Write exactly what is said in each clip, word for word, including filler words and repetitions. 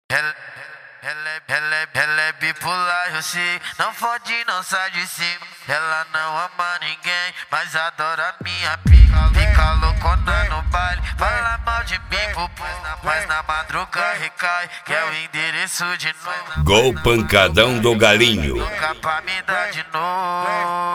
Ela, ela, ela, ela é bipolar, eu sei. Não fode, não sai de cima. Ela não ama ninguém, mas adora minha pica. Fica loucona no baile, fala mal de mim, pupus na paz, na madruga recai. Que é o endereço de novo. Gol pancadão do galinho. Nunca pra me dar de novo.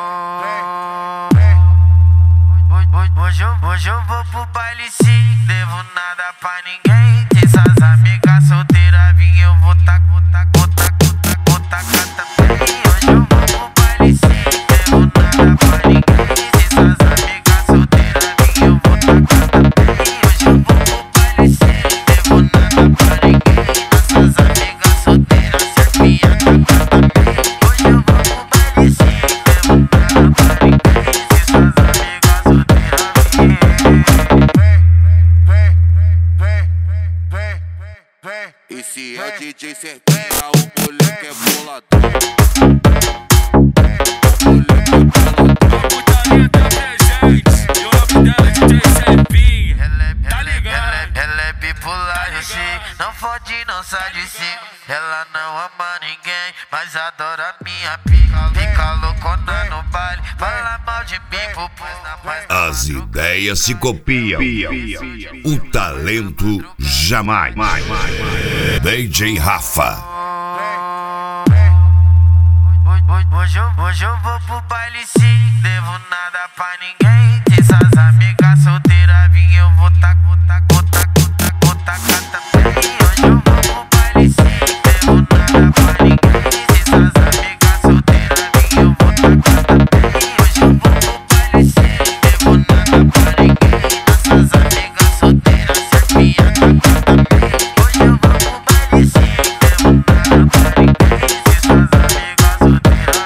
Hoje eu, hoje eu vou pro baile sim, devo nada pra ninguém. Tem essas amigas solteiras, vim eu vou tá, vou tá, vou tá, vou tá, vou tacar também. Hoje eu vou pro baile sim, devo nada pra ninguém. Tem essas amigas solteiras, vim eu vou tacar também. Hoje eu vou pro baile sim, devo nada pra ninguém. Nossas amigas solteiras, se a minha tacar também. Hoje eu vou pro baile sim, devo nada pra ninguém. Tem essas amigas solteiras. Esse é D J Sertão, o moleque é boladão. O moleque é boladão. A putaria tá presente, e o nome dela é D J Serpinho. Tá ligado? Ela é bipolar, eu sei. Não fode, não sai de cima. Ela não ama ninguém, mas adora minha pica. Fica loucona no baile, fala mal de mim, pupus na paz. As ideias se copiam, o talento jamais. D J Rafa. Hoje eu, hoje eu vou pro baile sim, devo nada pra ninguém. Tem essas amigas solteiras, vim eu vou tá, vou tá, vou tá, vou tá, vou tacar também. Hoje eu vou pro baile sim, devo nada pra ninguém. Tem essas amigas solteiras, vim eu vou tacar também. Hoje eu vou pro baile sim, devo nada pra ninguém. Nossas amigas solteiras, se a minha tacar também. Hoje eu vou pro baile sim, devo nada pra ninguém. Tem essas amigas solteiras.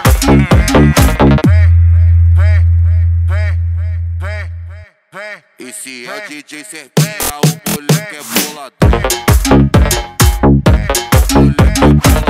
Esse é o D J Sertão, o moleque é boladão. O moleque é boladão.